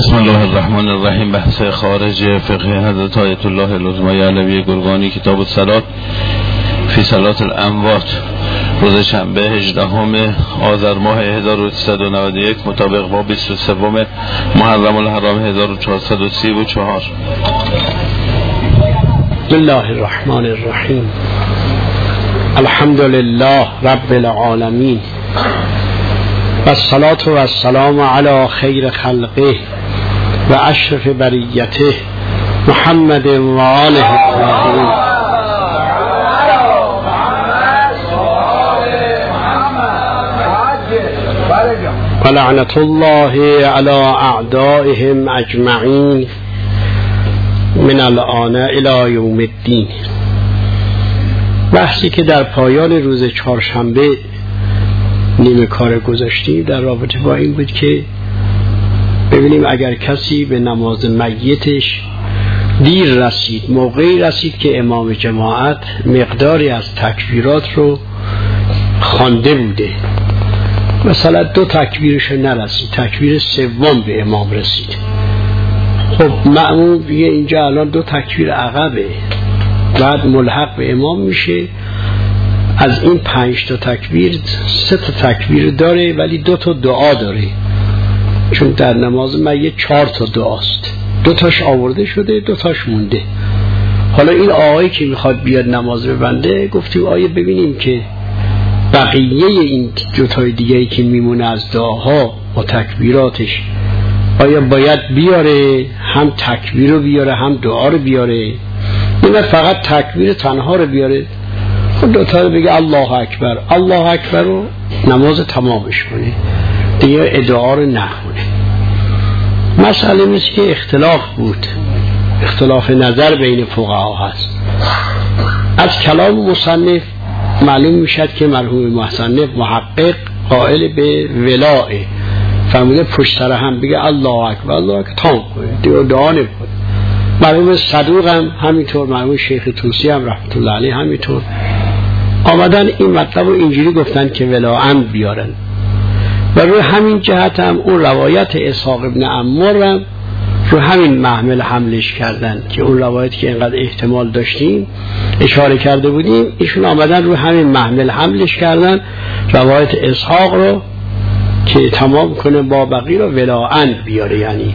بسم الله الرحمن الرحیم. بحث خارج فقه حضرت آیت الله العظمی علوی گرگانی، کتاب الصلاة فی صلاة الاموات، روز شنبه 18 آذر ماه 1391 مطابق با 23 محرم الحرام 1434. بسم الله الرحمن الرحیم. الحمد لله رب العالمین و الصلاة و السلام علی خیر خلقه و اشرف بریته محمد و آله الطاهرین. و لعنت الله علی اعدائهم اجمعین من الآن الی یوم الدین. بحثی که در پایان روز چهارشنبه نیمه کار گذاشتیم در رابطه با این بود که ببینیم اگر کسی به نماز میتش دیر رسید، موقعی رسید که امام جماعت مقداری از تکبیرات رو خوانده بوده، مثلا 2 تکبیرش نرسید، تکبیر سوم به امام رسید، خب مأموم دیگه اینجا الان 2 تکبیر عقبه، بعد ملحق به امام میشه. از این 5 تا تکبیر 3 تا تکبیر داره ولی 2 تا دعا داره، چون در نماز میت 4 تا دعاست، 2 تاش آورده شده، 2 تاش مونده. حالا این آقایی که میخواد بیاد نماز ببنده گفتیم آیه ببینیم که بقیه این 2 تای دیگه‌ای که میمونه از دعاها و تکبیراتش آیا باید بیاره، هم تکبیر رو بیاره هم دعا رو بیاره، نه فقط تکبیر تنها رو بیاره؟ خود 2 تا رو بگه الله اکبر، الله اکبر رو نماز تمامش کنه، دیگه ادعا رو نخونه. مسئله نیست که اختلاف بود، اختلاف نظر بین فقها هست. از کلام مصنف معلوم میشد که مرحوم مصنف محقق قائل به ولائه، فرموده پشت سر هم بگه الله اکبر، الله اکبر تمام کنه، دیگه دعا نکنه. مرحوم صدوق هم همینطور، مرحوم شیخ طوسی هم رحمت الله علیه همینطور آمدن این مطلب رو اینجوری گفتن که ولائن بیارن. و روی همین جهت هم اون روایت اسحاق ابن عمار هم رو همین محمل حملش کردن که اون روایتی که اینقدر احتمال داشتیم اشاره کرده بودیم، ایشون آمدن روی همین محمل حملش کردن روایت اسحاق رو که تمام کنه با بقیه رو ولائن بیاره. یعنی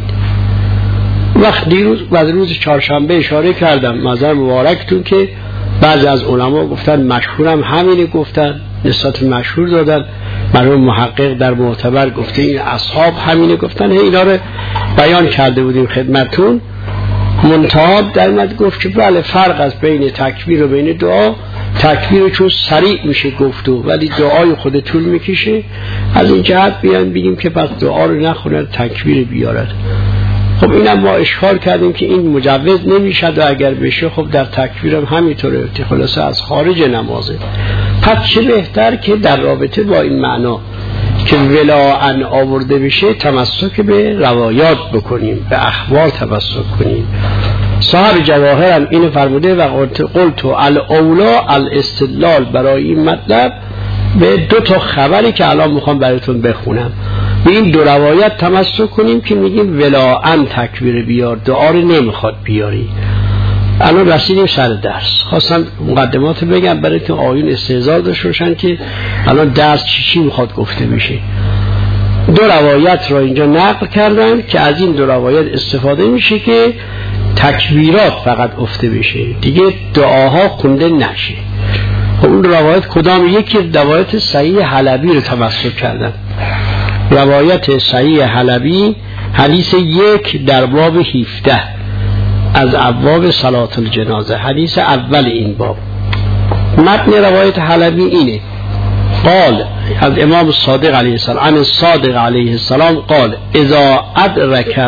وقت دیروز بعد روز چهارشنبه اشاره کردم مظهر مبارکتون که بعضی از علما گفتن مشهورم همینه، گفتن نسبت مشهور دادن، مرحوم محقق در معتبر گفته این اصحاب همینه گفتن، اینا رو بیان کرده بودیم خدمتون. منتها در مد گفت که بله فرق از بین تکبیر و بین دعا، تکبیر چون سریع میشه گفتو ولی دعای خود طول میکشه، از این جهت بیان بگیم که پس دعا رو نخونه تکبیر بیارد. خب اینم ما اشکال کردیم که این مجوز نمیشد و اگر بشه خب در تکبیر هم همینطوره، خلاصه از خارج نمازه. پس چه بهتر که در رابطه با این معنا که ولائن آورده بشه تمسک به روایات بکنیم، به اخبار تمسک کنیم. صاحب جواهر هم این فرموده و قلت الاولا الاستدلال برای این مطلب به 2 تا خبری که الان میخوام براتون بخونم، به این 2 روایت تمسک کنیم که میگیم ولائن تکبیر بیار، دعا رو نمیخواد بیاری. الان رسیدیم سر درس، خواستم مقدمات بگم برای که آیون استهزار داشته باشن که الان درس چی میخواد گفته بشه. 2 روایت را اینجا نقل کردن که از این 2 روایت استفاده میشه که تکبیرات فقط افته بشه، دیگه دعاها خونده نشه. خب اون روایت کدام؟ یکی روایت صحیح حلبی رو تمسک کردن، روایت صحیح حلبی حدیث 1 در باب 17 از ابواب صلاة الجنازه، حدیث اول این باب. متن روایت حلبی اینه، قال از امام صادق علیه السلام، عن الصادق علیه السلام قال اذا ادرک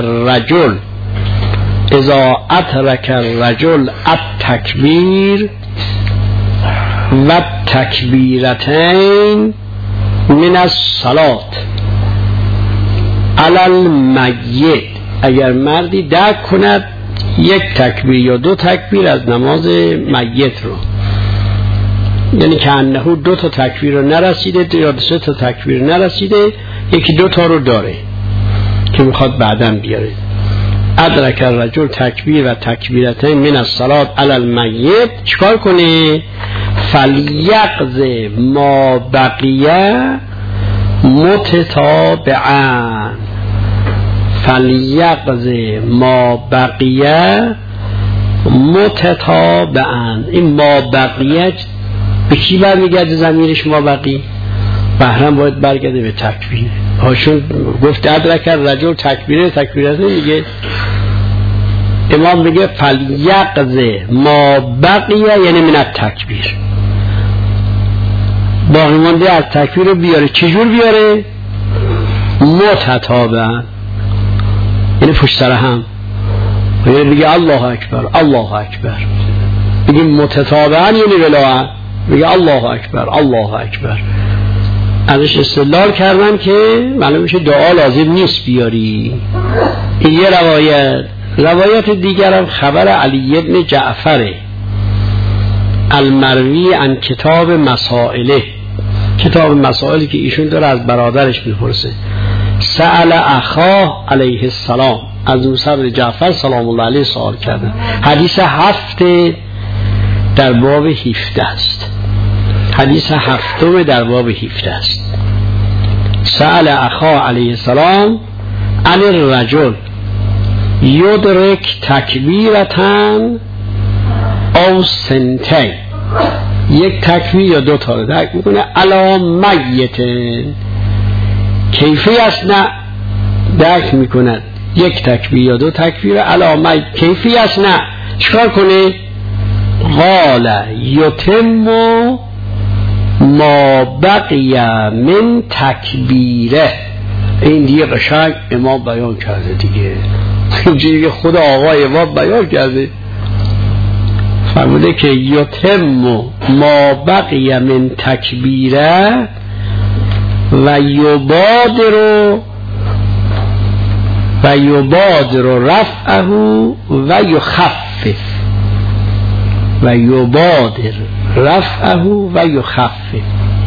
الرجل التکبیر و تکبیرتین من الصلاة علی المیت، اگر مردی درک کند 1 تکبیر یا 2 تکبیر از نماز میت رو، یعنی که انهو 2 تا تکبیر رو نرسیده یا 3 تا تکبیر نرسیده، 1-2 تا رو داره که میخواد بعداً بیاره. ادرک الرجل تکبیر و تکبیرتین من الصلاة علی المیت چیکار کنه؟ فلیقض ما بقیه متتابعا، فلیقض ما بقیه متتابعا. این ما بقیه به کی برمیگرده؟ ضمیرش ما بقی بهرم باید برگرده به تکبیر. هاشون گفت ادرک الرجل تکبیرتین میگه امام میگه فلیقض ما بقیه یعنی من التکبیر، باقی مانده از تکبیر رو بیاره. چجور بیاره؟ متتابعا یعنی پشت سر هم، یعنی بگه الله اکبر الله اکبر، بگه متتابعا یعنی ولایت، بگه الله اکبر الله اکبر. ازش استدلال کردن که معلوم میشه دعا لازم نیست بیاری. این یه روایت دیگر هم خبر علی ابن جعفر المروی عن کتاب مسائله، کتاب مسائلی که ایشون داره از برادرش میپرسه. سأل اخاه علیه السلام، از موسی بن جعفر سلام الله علیه سوال کردن. حدیث 7 در باب 17 است، حدیث 7 در باب 17 است. سأل اخاه علیه السلام عن الرجل یدرک تکبیرتن او سنتین، یک تکبیر یا دو تا رو درک میکنه. علی میتن کیفی است نه درک میکند، یک تکبیر یا دو تکبیر. علی میت کیفی است نه چکار کنه؟ قال یتم ما بقی من تکبیره. این دیگه قشنگ امام بیان کرده دیگه، اینجوری که خود آقای امام بیان کرده، فرموده که یتم ما بقی من تکبیره و یبادر رفعه و یخفف، و یبادر رفعه و یخفف،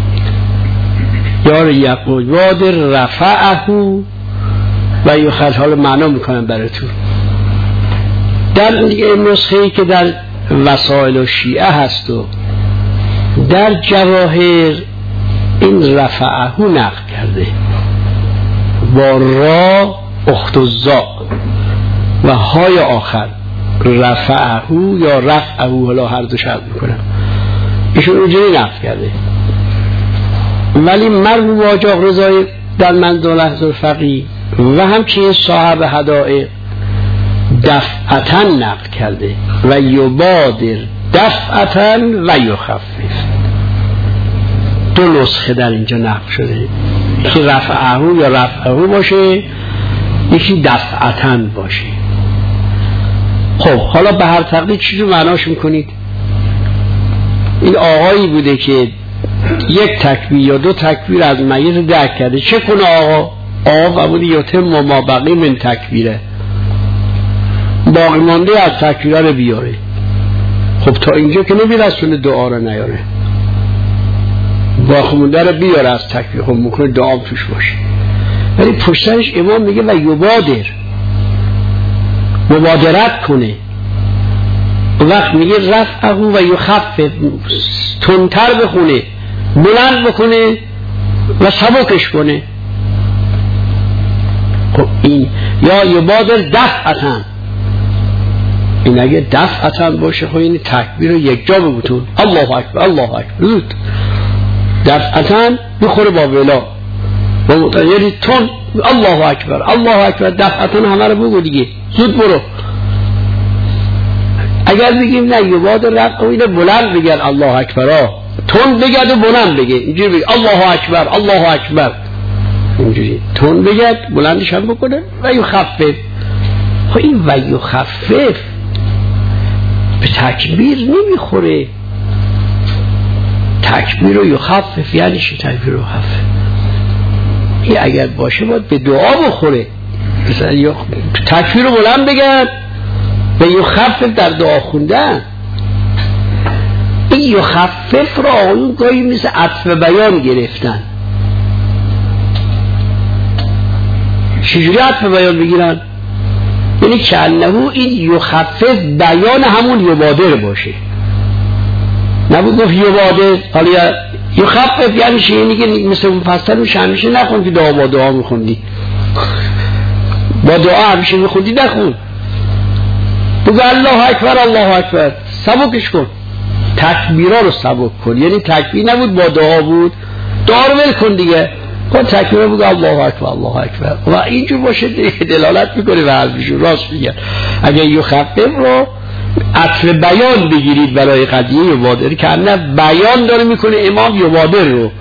یا یبادر رفعه و یخفف. حالا معنا میکنم براتون. در نسخه‌ای که در وسائل و شیعه هست و در جواهر این رفعه نقل کرده با را اخت الزا و های آخر، رفعه یا رفعه، حالا هر دو شرط میکنم، ایشون اونجوری نقل کرده. ولی مرحوم واجاق رضایی در منزل الفقیه و همچنین صاحب هدایق دفعتاً نقل کرده و یبادر دفعتاً و یخفف. دو نسخه در اینجا نقل شده، یکی رفعه یا رفعه باشه، یکی دفعتاً باشه. خب حالا به هر تقدیر چیزو معناش میکنید؟ این آقایی بوده که یک تکبیر یا دو تکبیر از میت درک کرده، چه کنه آقا بوده یتم ما بقی من تکبیره، باقی مانده از تکبیره رو بیاره. خب تا اینجا که نمیرسونه دعا رو نیاره، باقی مانده رو بیاره از تکبیر، خب ممکنه دعا توش باشه. ولی پشترش امام میگه و یبادر، مبادرت کنه. وقت میگه رفعه و یخفف، تندتر بخونه، بلند بکنه و سبکش کنه. خب این یا یبادر دفعتاً، این اگه دفعتاً باشه خب این تکبیر رو یک جا بگوتون الله اکبر الله اکبر، زود دفعتاً بخوره با ولا و متغیری تون الله اکبر الله اکبر، دفعتاً همه رو بگو دیگه، زود برو. اگر بگیم نه یبادر رفعه اینه بلند بگن الله اکبر، تون بگد و بلند بگه، اینجوری بگه الله اکبر الله اکبر، اینجوری تون بگد بلندش هم بکنه و یخفف. خب این و یخفف به تکبیر نمیخوره. تکبیر و یخفف یعنی چی؟ تکبیر و یخفف این اگر باشه باید به دعا بخوره، مثلا تکبیر رو بلند بگن و یخفف در دعا خوندن. این یخفف را آقایون گاهی مثل عطف بیان گرفتن. چجوری عطف بیان بگیرن؟ یعنی کأنه این یخفف بیان همون یبادر باشه، نبود گفت یبادر. حالا یخفف یعنی چی؟ یعنی که مثل مفصل میشه همیشه نخون که دعا با دعا میخوندی، با دعا همیشه میخوندی نخون، بگو الله اکبر الله اکبر، سبکش کن، تکبیرها رو سبک کن. یعنی تکبیر نبود با دعا بود، دعا رو ول کن دیگه، با تکبیر بگو الله اکبر الله اکبر و اینجور باشه دلالت میکنه و حرفشون راست میگن. اگه یخفف رو عطف بیان بگیرید برای قضیه یبادر که نه بیان داره میکنه امام یبادر رو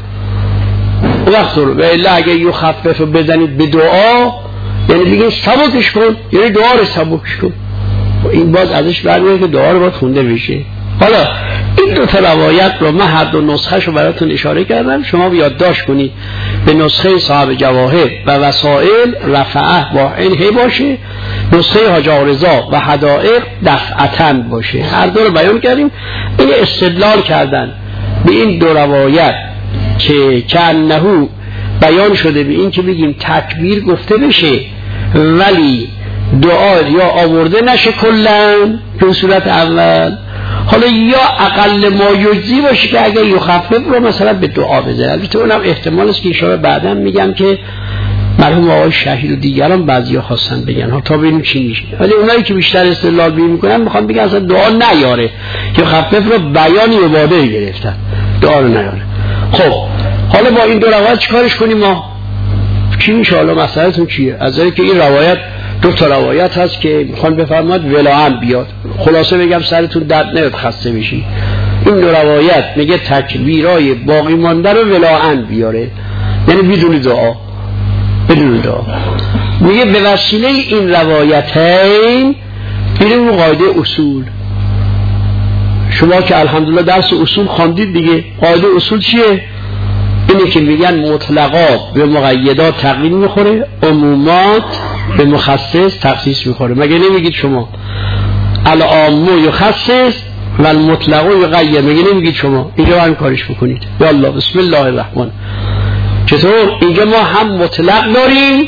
وقت رو، و الا اگه یخفف رو بزنید به دعا یعنی دیگه سبکش کن، یعنی دعا رو سبکش کن. این باز ازش برمیاد که دعا رو باید خونده بشه. حالا این دو تا روایت رو من هر دو نسخه شو براتون اشاره کردم، شما یادداشت کنید به نسخه صاحب جواهر و وسائل رفعه با عین باشه، نسخه حاج رضا و حدائق دفعتاً باشه. هر دو رو بیان کردیم. این استدلال کردن به این دو روایت که کأنه بیان شده به این که بگیم تکبیر گفته بشه ولی دعا یا آورده نشه کلن به صورت اول، حالا یا اقل ما یجزی باشه که اگه یخفف رو مثلا به دعا بزنه. البته اونم احتمال است که اشاره بعداً میگم که مرحوم آقای شهید و دیگران بعضیا خواستن بگن ها تا ببینیم چی میشه، ولی اونایی که بیشتر استدلال میکنن میخوان بگن اصلا دعا نیاره که یخفف رو بیان یبادر گرفتن، دعا رو نیاره. خب حالا با این دو روایت چیکارش کنیم ما؟ چی میشه حالا مسئله‌تون چیه؟ از اینکه که این روایت دو تا روایت هست که میخوان بفرماد ولاعن بیاد، خلاصه بگم سرتون درد نیاد خسته بشی. این دو روایت میگه تکبیرای باقی مانده رو ولاعن بیاره، یعنی بدون دعا، بدون دعا. میگه به وسیله این روایتین بریم قاعده اصول. شما که الحمدلله درس اصول خواندید دیگه، قاعده اصول چیه؟ اینه که میگن مطلقات به مقیدات تقیید میخوره، عمومات به مخصص تخصیص میخوره. مگه نمیگید شما العام یخصص و المطلق یقید؟ مگه نمیگید شما؟ اینجا هم کارش بکنید. والله بسم الله الرحمن. چطور؟ اینجا ما هم مطلق داریم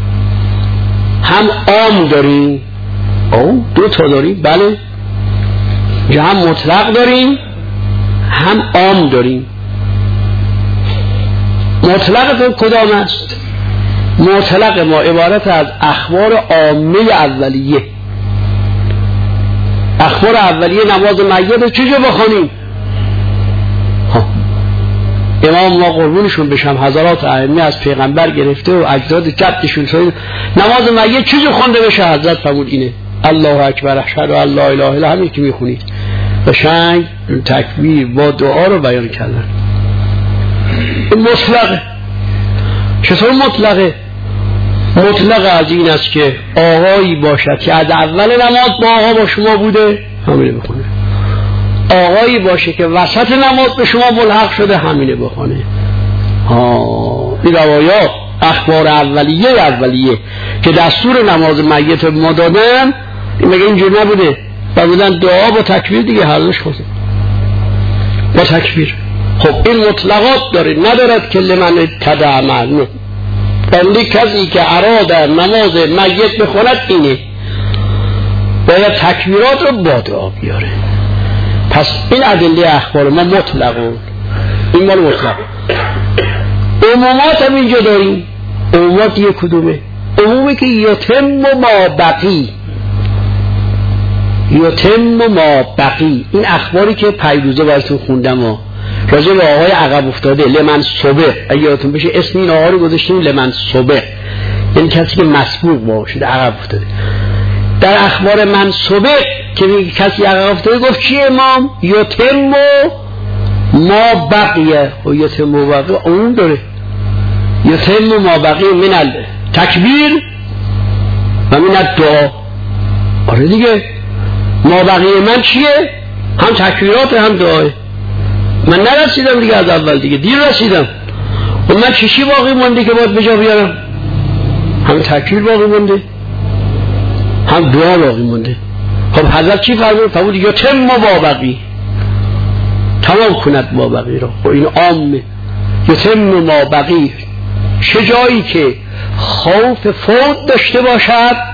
هم عام داریم. او دو تا داریم، بله. اینجا هم مطلق داریم هم عام داریم. مطلق کدام است؟ مطلق ما عبارت از اخبار عامه اولیه. اخبار اولیه نماز میت چجا بخونیم؟ امام ما قربونشون بشم حضرات ائمه از پیغمبر گرفته و اجداد جدشون شده نماز میت چجا خونده بشه؟ حضرت فرمود اینه الله اکبر اشهد ان لا اله الا همین که میخونید قشنگ تکبیر با دعا رو بیان کردن. مطلقه. چطور مطلقه؟ مطلق از این است که آقایی باشد که از اول نماز با آقا با شما بوده همینه بخونه، آقایی باشه که وسط نماز به شما ملحق شده همینه بخونه. این روایات اخبار اولیه که دستور نماز میت ما دادن مگه اینجور نبوده؟ بودن دعا با تکبیر دیگه حلش خوزه با تکبیر. خب این مطلقات داره، ندارد که لمن ابتدع معلوم بنده کسی که اراد نماز میت بخوند اینه باید تکبیرات رو با دعا بیاره. پس این ادله اخبار ما مطلقون، این مال مطلق. عمومات هم اینجا داریم. عمومات یک کدومه؟ عمومی که یتم ما بقی، یتم ما بقی. این اخباری که پیروزه براتون خوندم راجع به آقای عقب افتاده لمن صبح، اگه یادتون بشه اسم این آقا رو گذاشتیم لمن صبح، یعنی کسی که مسبوق باشه عقب افتاده. در اخبار من صبح که کسی عقب افتاده گفت چی امام؟ یتم ما بقیه و یتم ما بقیه اون داره یتم ما بقیه من تکبیر و من دعا. آره دیگه ما بقیه من چیه؟ هم تکبیرات هم دعاه. من نرسیدم دیگه از اول، دیگه دیر رسیدم و من چیشی باقی مونده که باید بجا بیارم؟ هم تکبیر باقی مونده هم دعا باقی مونده. خب حضرت چی فرمود؟ فرمود یتم ما بقی، تمام کند ما بقی را. و این عامه یتم ما بقی. چه جایی که خوف فوت داشته باشد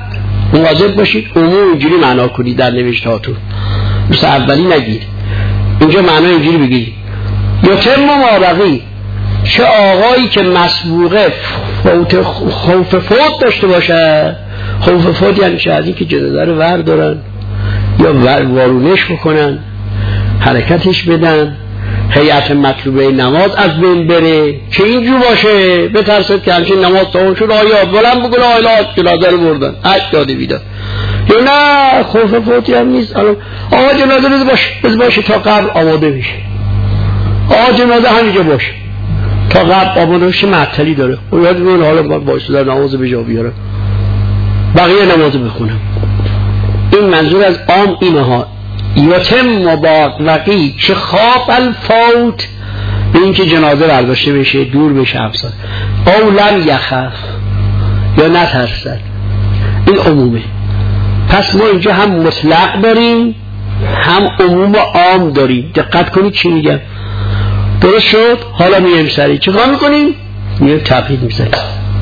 مواظب باشید عموم اینجوری معنا کنید در نوشته هاتون، مثل اولی نگید. اینجا معنا اینجوری بگید یتم ما بقی، چه آقایی که مسبوقه خوف فوت داشته باشه. خوف فوت یعنی چه؟ از این که جنازه رو ور دارن یا وارونش بکنن، حرکتش بدن، هیئت مطلوبه نماز از بین بره، که اینجور باشه بترسد که همچین نماز تمام شد آیا بلند بگن آیلا جنازه رو بردن عد داده بیدن، یا نه خوف فوتی هم نیست. آقا جنازه رو باشه تا قبل آماده میشه، آقا جنازه همینجا باشه تا قبل آماده میشه، معطلی داره و یاد میگن حالا من باشه در نماز به جا بیارم بقیه نماز بخونم. این منظور از عام اینه ها. یتم مباقی که خواب الفوت، به این که جنازه برداشته بشه دور بشه افساد، او لم یخف یا نترسد، این عمومه. پس ما اینجا هم مطلق داریم هم عموم عام داریم. دقت کنید چی میگم. درست شد؟ حالا میایم سریع چه کار میکنیم؟ میایم تقیید میزنیم.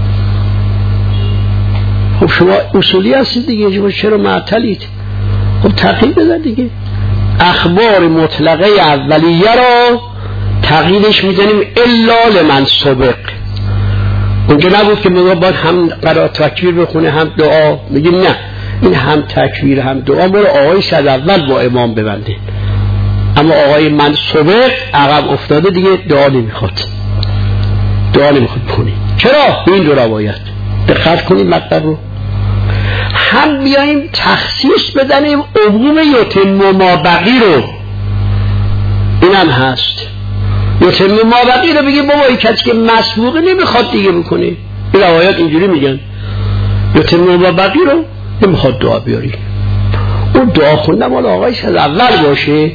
خب شما اصولی هستید دیگه، شما چرا معطلید؟ خب تقیید بزن دیگه. اخبار مطلقه اولیه را تقییدش میزنیم الا لمن سبق. اونجا نبود که میگه باید هم قرار تکبیر بخونه هم دعا، میگیم نه، این هم تکبیر هم دعا برای آقای صد اول با امام ببنده، اما آقای من سبق عقب افتاده دیگه دعا نمیخواد بخونی. چرا؟ این دو روایت. دقت کنید مطلب رو. هم بیاییم تخصیص بدنیم عموم یتم ما بقی رو، این هم هست. یتم ما بقی رو بگیم بابا این کسی که مسبوقه نمیخواد دیگه بکنه، این روایات اینجوری میگن یتم ما بقی رو نمیخواد دعا بیاری، اون دعا خوندن مال آقای صد اول باشه.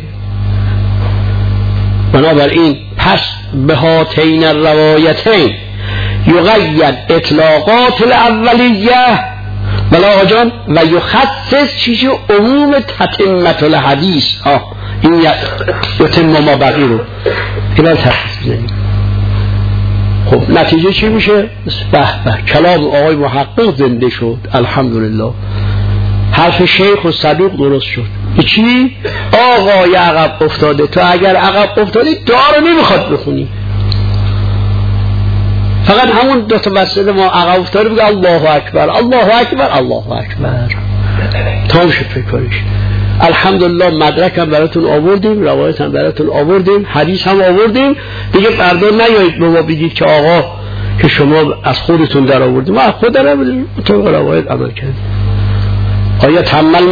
بنابراین پس به هاتین الروایتین یقید اطلاقات الاولیه بلا آجان و یخصص چیزی عموم تتمت الحدیث. این یتم ما بقی رو اینا تخصیص بزنیم. خب نتیجه چی میشه؟ به کلام آقای محقق زنده شد، الحمدلله. حرف شیخ و صدوق درست شد. چی؟ آقای عقب افتاده، تو اگر عقب افتادی دعا رو نمیخواد بخونی، فقط همون دو تا مسئله ما عقب افتاده بگه الله اکبر الله اکبر الله اکبر، تمام شد فکرش. الحمدلله مدرک هم براتون آوردیم، روایت هم براتون آوردیم، حدیث هم آوردیم دیگه. فردا نیایید به ما بگید که آقا که شما از خودتون در آوردیم، ما از خود در آوردیم، طبق روایت عمل کردیم. آیا تمام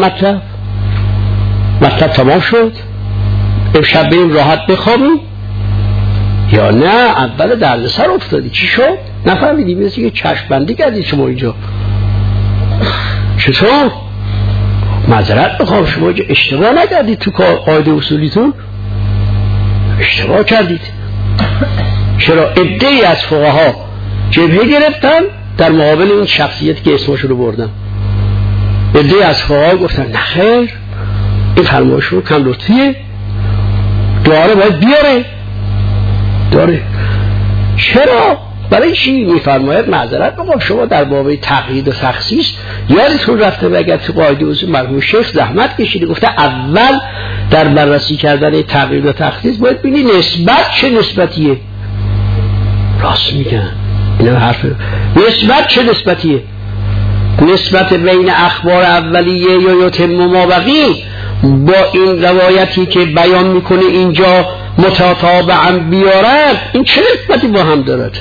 مطلب تمام شد؟ امشب بریم راحت بخوابیم یا نه اول دردسر افتادی؟ چی شد؟ نفهمیدی؟ مثل که چشم بندی کردی شما اینجا. چطور؟ معذرت بخوام، شما اینجا اشتباه نکردید تو قاعده اصولیتون؟ اشتباه کردید. چرا؟ عده‌ای از فقها جبهه گرفتن در مقابل این شخصیتی که اسمش رو بردن. عده‌ای از فقها گفتن نخیر، این فرمایش رو کم لطفیه، دعا رو باید بیاره. داره. چرا؟ برای چی؟ میفرماید معذرت بخوام شما در باب تقیید و تخصیص یادتون رفته و اگر تو قاعده اصول مرحوم شیخ زحمت کشیده، گفته اول در بررسی کردن تقیید و تخصیص باید ببینی نسبت چه نسبتیه. راست میگن، اینه حرف. نسبت چه نسبتیه؟ نسبت بین اخبار اولیه یا یتم ما بقی با این روایتی که بیان میکنه اینجا متطابقاً بیارد، این چه نسبتی با هم دارد؟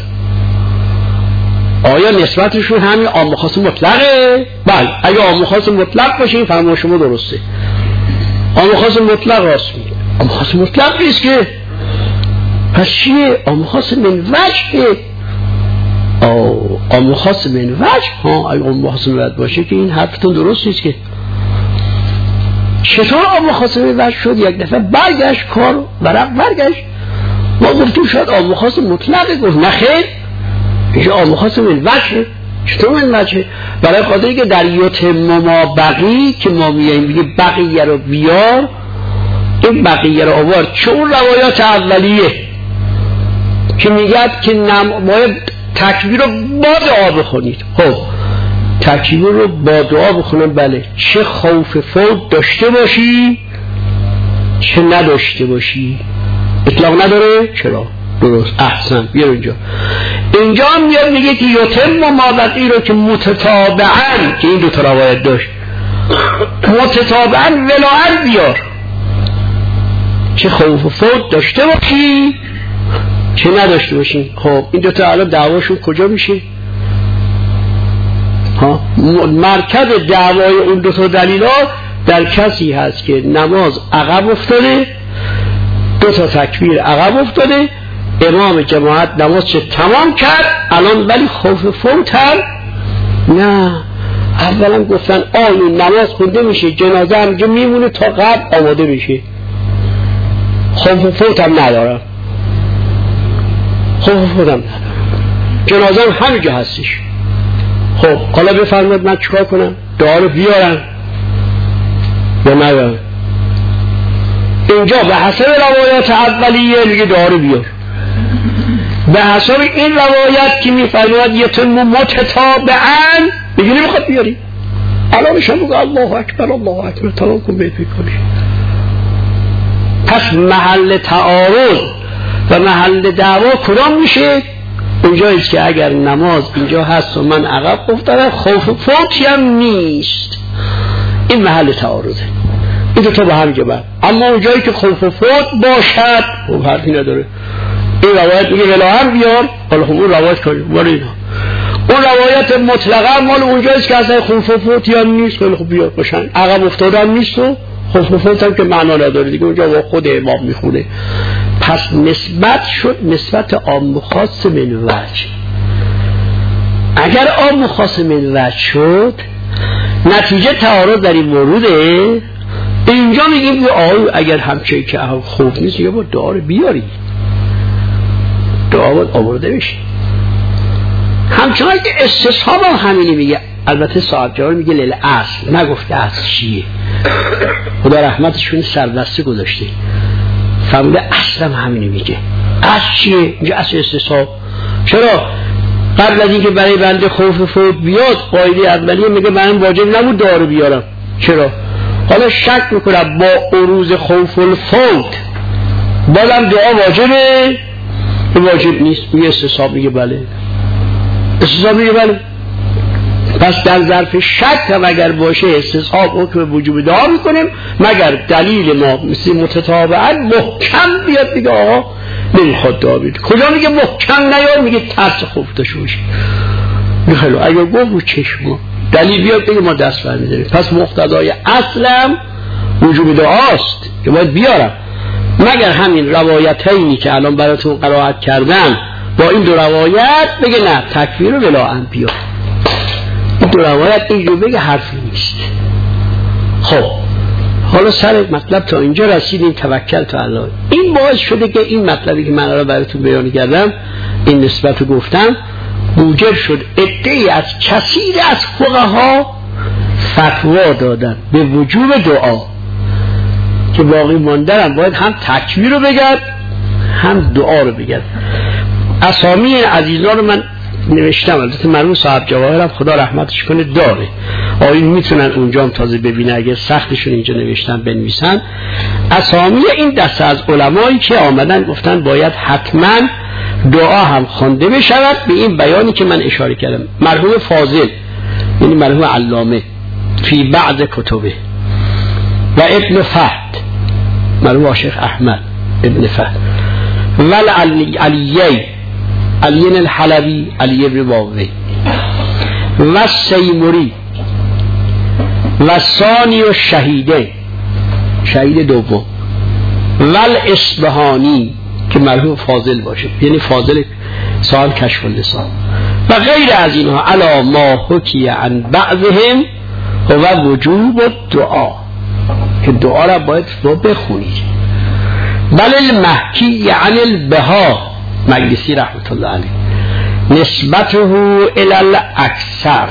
آیا نسبتشون همین عام خاص مطلقه؟ بله، اگه عام خاص مطلق باشه این فرمان شما درسته، عام خاص مطلق راست میگه. عام خاص مطلق نیست که، پس چیه؟ عام خاص من وجهه. عام خاص من وجه. اگه عام خاص من وجه باشه که این حرفتون درست نیست که. چطور عام خاص من وجه شد؟ یک دفعه برگشت کار ورق برگشت. ما گفتیم شاید عام خاص مطلقه، گفت نخیر اینجا عام خاص من وجه. چطور من وجه؟ برای خاطری که در یتم ما بقی که ما میگیم بگه بقیه رو بیار، این بقیه رو آورد چون روایات اولیه که میگد که باید تکبیر رو با دعا بخونید. خب تکبیر رو با دعا بخونم. بله، چه خوف فوت داشته باشی چه نداشته باشی. اطلاق نداره؟ چرا؟ درست، احسن. بیار اینجا میاد میگه که یتم و مابقی رو که متتابعاً، که این دو تا روایت داشت، متتابعاً ولایت بیار، چه خوف و فوت داشته باشی چه نداشته باشی. خب این دو تا الان دعواشون کجا میشه؟ مرکز دعوای اون دو تا دلیلا در کسی هست که نماز عقب افتاده، دو تا تکبیر عقب افتاده، امام جماعت نماز چه تمام کرد، الان ولی خوف فوت هم نه. اولا گفتن آمین نماز خونده میشه، جنازه همجا میمونه تا قبل آماده میشه، خوف فوت هم ندارم، خوف فوت هم ندارم، جنازه هم همینجا هستش. خب حالا بفرمایید من چیکار کنم؟ دعا رو بیارم یا نیارم؟ اینجا به حسب روایات اولیه میگه دعا رو بیار، به حسب این روایت که میفرماید یتم متتابعاً میگه نمیخواد بیاری، الان شما بگو الله اکبر الله اکبر تمام کن بهت میکنی. پس محل تعارض و محل دعوا کدام میشه؟ اونجاییست که اگر نماز اینجا هست و من عقب افتادم خوف فوتی هم نیست، این محل تعارضه، این دو تا با هم جبر. اما اونجایی که خوف فوت باشد خب حرفی نداره، این روایت میگه ولا هم بیار، حالا خب اون روایت کنیم ولی اینا اون روایت مطلقا مال اونجاییست که اصلا خوف فوتی هم نیست، خیلی خوب بیار باشن، عقب افتادن نیست و خوف فوت هم که معنا نداره دیگه، اونجا با خود امام میخونه. پس نسبت شد نسبت عام و خاص من وجه. اگر عام و خاص من وجه شد نتیجه تعارض در این موروده. اینجا میگیم اگر همچه که خوف نیست یا با دعا رو بیاری، دعا باید آورده بشه. همچنان که استصحاب هم همینی میگه، البته صاحب جواب میگه لیل اصل، نگفته اصل چیه، خدا رحمتشون سردسته گذاشته، فرموده اصلا همینی میگه. اصل چیه؟ اینجا اصل استصحاب. چرا؟ قبل از اینکه برای بنده خوف فوت بیاد قاعده اولیه میگه من واجب نبود دعا رو بیارم. چرا؟ حالا شک میکنم با عروض خوف الفوت بازم دعا واجبه؟ واجب نیست. میگه استصحاب، میگه بله، استصحاب میگه بله. پس در ظرف شک هم اگر باشه استصحاب حکم وجوب دعا میکنیم، مگر دلیل ما مثل متتابعاً محکم بیاد میگه آقا نمیخواد دعا بید. کجا میگه محکم نیاد؟ میگه ترس خوف داشته باشه. حالا اگر گفت رو چشم دلیل بیاد بگه ما دست برمی‌داریم. پس مقتضای اصلم وجوب دعاست که باید بیارم، مگر همین روایت هایی که الان براتون قرائت کردم با این دو روایت بگه نه تکبیر رو بلاعن بیار. این دو روایت اینجور بگه حرفی نیست. خب حالا سر مطلب تا اینجا رسیدیم، توکل تا الله. این باعث شده که این مطلبی که من الان براتون بیان کردم، این نسبت رو گفتم، موجب شد عده‌ای از کثیر از فقها فتوا دادن به وجوب دعا، که باقی ماندن باید هم تکبیر رو بگرد هم دعا رو بگرد. اسامی عزیزان رو من نوشتم، البته مرحوم صاحب جواهرم خدا رحمتش کنه داره، آیین میتونن اونجا هم تازه ببینه، اگه سختشون اینجا نوشتن بنویسن. اسامی این دسته از علمایی که آمدن گفتن باید حتما دعا هم خوانده بشود به این بیانی که من اشاره کردم. مرحوم فاضل یعنی مرحوم علامه فی بعض کتبه و ابن فهد، مرحوم شیخ احمد ابن فهد و علی الحلبی علی ابن باوی و سیموری و ثانی و شهید دوم و الاصبهانی که مرحوم فاضل باشه، یعنی فاضل صاحب کشف اللسان و غیر از اینها، علا ما حکی عن بعضهم و وجوب دعا، که دعا را باید بخونید. بل المحکی یعنی البها مجلسی رحمت الله علیه نسبته الی الاکثر،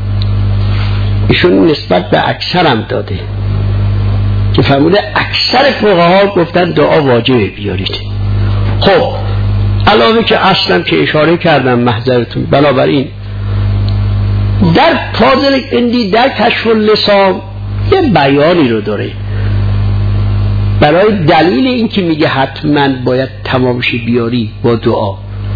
ایشون نسبت به اکثر هم داده که فرموده اکثر فقها گفتن دعا واجبه بیارید. خب علاوه که اصلا که اشاره کردم محضرتون، بنابراین در فاضل هندی در کشف اللسان یه بیانی رو داره برای دلیل این که میگه حتما باید تمامش بیاری با دعا.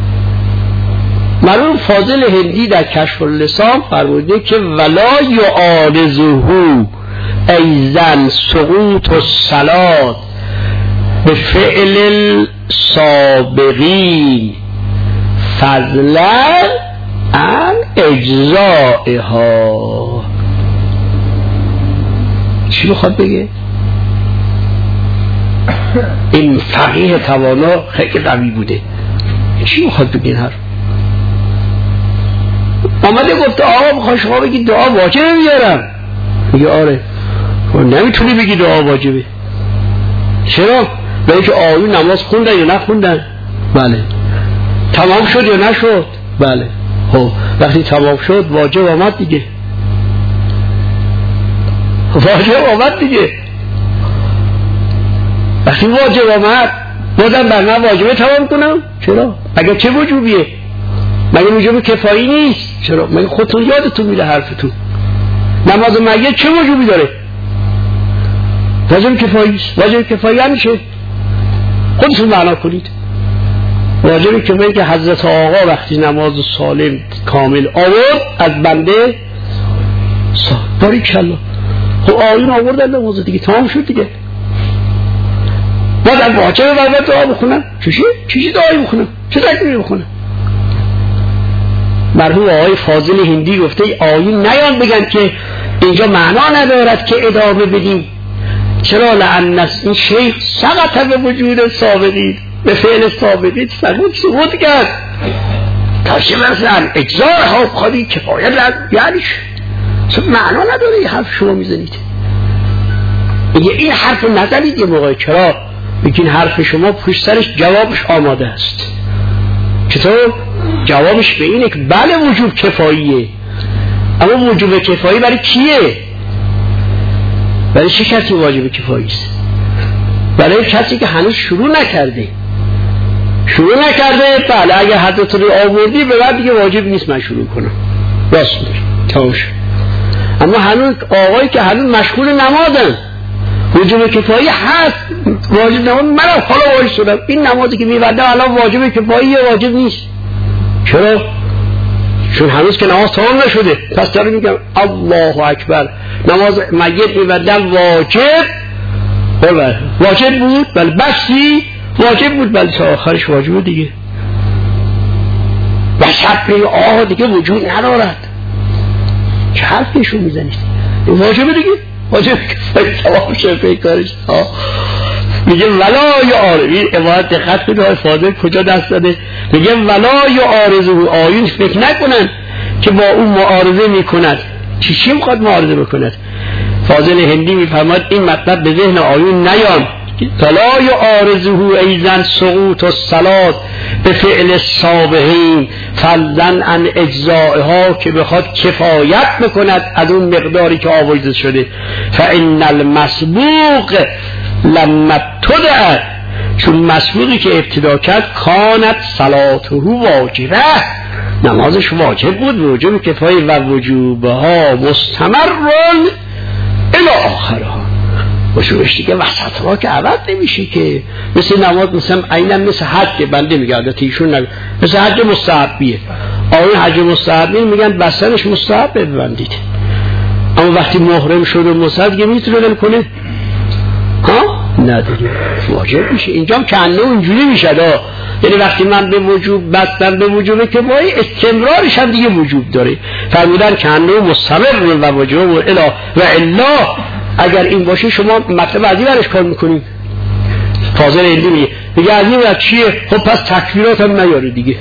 مرحوم فاضل هندی در کشف اللسان فرموده که ولا یعارضه ایزن سقوط الصلاة به فعل السابقین فضلا عن اجزائها. چی میخواد بگه؟ این فقیه توانا خیلی قوی بوده. چی میخواد بگه این حرف؟ آمده گفته آقا میخوای شما بگی دعا واجبه بیارم؟ میگه آره. نمیتونی بگی دعا واجبه. چرا؟ به اینکه آیون نماز خوندن یا نخوندن؟ بله. تمام شد یا نشد؟ بله. خب وقتی تمام شد واجب آمد دیگه. واجب آمد دیگه. وقتی واجب آمد بازم بر من واجبه تمام کنم؟ چرا؟ اگر چه وجوبیه؟ مگه وجوب کفایی نیست؟ چرا؟ مگه خودتون یادتون میره حرفتون؟ نماز میت چه وجوبی داره؟ واجب کفایی است. واجب کفایی همیشه خودتون معنا کنید. واجب کفایی که حضرت آقا وقتی نماز سالم کامل آورد از بنده باریکالله. خب آیون آوردن نماز دیگه تمام شد دیگه. باز از واجب باید دعا بخونم؟ چی دعایی بخونم؟ چه تکبیری بخونم؟ مرحوم آقای فاضل هندی گفته آیون نیان بگن که اینجا معنا ندارد که ادامه بدیم. چرا؟ لأن این شیخ سقط به وجود سابقین به فعل سابقین سقوط کرد تاشه مثلا اجزار ها خواهی کفایت یعنی معنا نداره این حرف شما میزنید. این حرف نزنید یه موقع. چرا؟ بگین حرف شما پشت سرش جوابش آماده است. چطور؟ جوابش به اینه که بله وجوب کفاییه، اما وجوب کفایی برای کیه؟ برای چه کسی واجب کفایی است؟ برای کسی که هنوز شروع نکرده. بله اگر حضرت رو آوردی به بعد دیگه واجب نیست من شروع کنم. راست میگی تمام شد. اما هنوز آقایی که هنوز مشغول نمازن وجوب کفایی هست. واجب نماز من حالا واجب شدم این نمازی که میبندم الان واجب کفایی واجب نیست. چرا؟ چون هنوز که نماز تمام نشده. پس دارم میگم الله اکبر نماز میت میبندم واجب بود بله بسی واجب بود بله تا آخرش واجب بود دیگه. و شب آه دیگه وجود ندارد. چه حرفیشون میزنید؟ واجبه دیگه واجب که تمام شده کارش. میگه ولا یعارضه. عبارت دقت کنید های فاضل کجا دست داده. میگه ولا یعارضه. آیون فکر نکنن که با اون معارضه میکند. چی میخواد معارضه بکند؟ فاضل هندی میفرماد این مطلب به ذهن آیون نیام. ولا یعارضه ایزن سقوط الصلاة به فعل السابقین فضلا عن اجزائها که بخواد کفایت بکند از اون مقداری که آورده شده. فان المسبوق لما ابتدأ چون مسبوقی که ابتدا کرد کانت صلاته واجبه نمازش واجب بود وجوب کفایه و وجوبها مستمرون الی آخرها. وجوبش دیگه وسط ها که عوض نمیشه که مثل نماز مثلا عیناً مثل حج بنده میگه عادت ایشون نگه مثل حج مستحبیه. آقای حج مستحبی میگن بستنش مستحبه ببندید اما وقتی محرم شد و مستحب دیگه میتونه کنه ها نداری واجب میشه. اینجا هم کنه اونجوری میشه یعنی وقتی من به وجوب بستم به وجوب که باید استمرارش هم دیگه وجوب داره. فرمودن کنه مستمر و وجوب و الا اگر این باشه شما مطلب عزیز برش کار میکنیم. فاضل هندی میگه عزیز برش چیه؟ خب پس تکفیرات هم نیاره دیگه.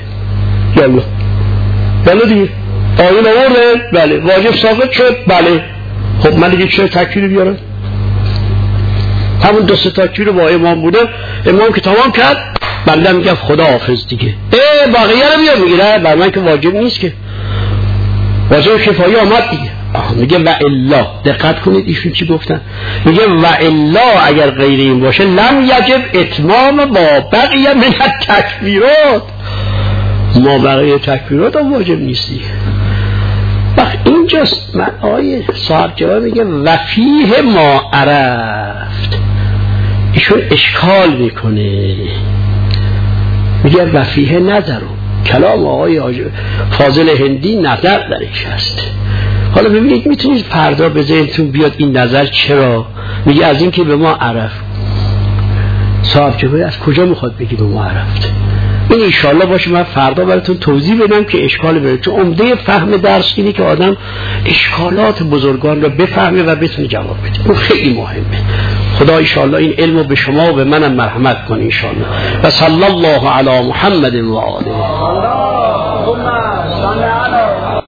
یالا دیگه آیون آورده بله واجب ثابت شد بله خب من دیگه چه تکفیر بیارم؟ همون 2 تکفیر با امام بوده امام که تمام کرد بنده میگم خدا حافظ دیگه. باقیه رو بیار میگیره بر من که واجب نیست که واجب کفایی آمد دیگه. میگه و الا دقت کنید ایشون چی گفتن. میگه و الا اگر غیر این باشه لم یجب اتمام با بقیه من تکفیرات ما بقیه تکفیرات هم واجب نیستی. این اینجاست من آقای صاحب جواب میگه وفیه ما عرفت. ایشون اشکال میکنه، میگه وفیه نظرو. کلام آقای فاضل هندی نظر درش هست. حالا ببینید میتونید فردا به ذهنتون بیاد این نظر چرا میگه از این که به ما عرف. صاحب جواب از کجا میخواد بگی به ما عرفت؟ این انشاءالله باشه من فردا براتون توضیح بدم که اشکال بره، چون عمده فهم درس اینه که آدم اشکالات بزرگان رو بفهمه و بتونه جواب بده. اون خیلی مهمه. خدا انشاءالله این علم رو به شما و به منم مرحمت کنه انشاءالله. و صلی الله علی محمد و آله.